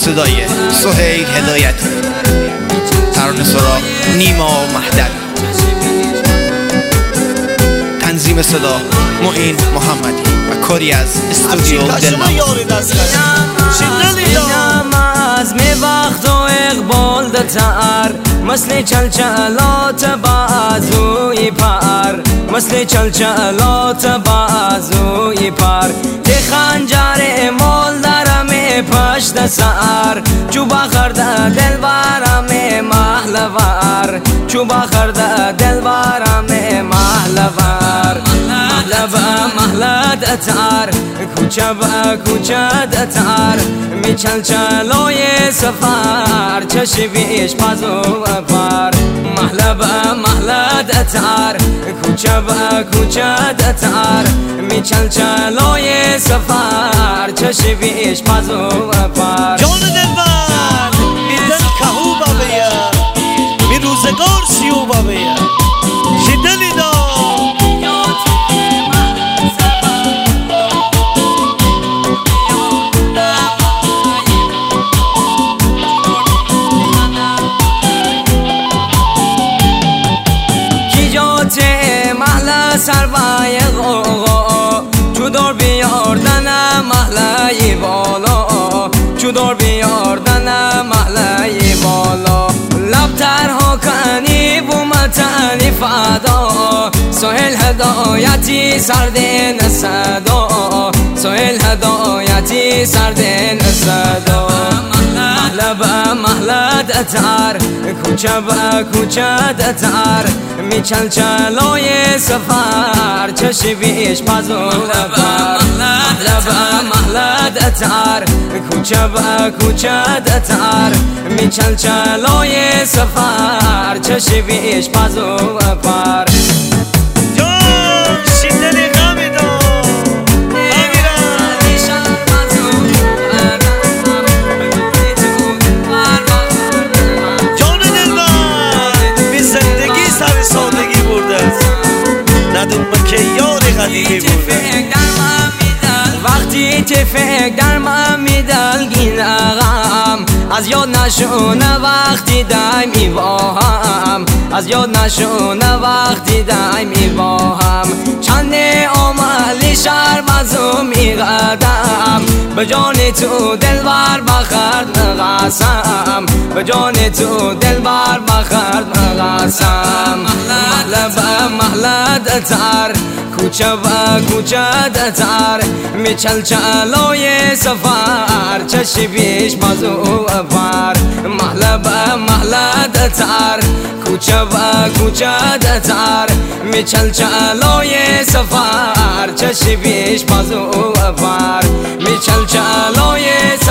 صدای سهیل هدایتی، ترانه سرا نیما مهدوی، تنظیم صدا معین محمدی و کاری از استودیو دلنواز. از می وقت و اقبال دتر مثل چلچلات بازوی پر، مثل چلچلات بازوی پر، تی خنجر مول درم پشت سر، چوبا خرده دل برم محلور، چوبا خرده دل برم محلور، محله دتر کوچه با کوچه دتر، می چلچلای سفر چشمیش پازو پر، محله با محله دتر کوچه با کوچه دتر، می چلچلای سفر چشمیش پازو پر. جان دلبر میدن کهو بابیا می روزگار سیو بابیا شدلی دا محله سربای غوغا چودار بیاردن محله بالا، چودار بیاردن محله بالا، لب ترها کنی بومتنی فدا، سهیل هدایتی سردین صدا، سهیل هدایتی سردین صدا، محله با محله دتر کوچه با کوچه دتر، می چلچلای سفر چشمیش پازو پر، محله با محله دتر کوچه با کوچه دتر، می چلچلای سفر چشمیش پازو پر. وقتی که فکر در من میدلگین غم، از یاد نشونه وقتی دای میواهم، از یاد نشونه وقتی دای میواهم، چند عملی شربزو میقدم، به جان تو دلبر بخرد قسم، به جان تو دلبر بخرد قسم، محله با محله دتر کوچه با کوچه دتر، می چلچلای سفر چشمیش پازو پر، محله با محله دتر کوچه با کوچه دتر، می چلچلای سفر چشمیش پازو پر، می چلچلای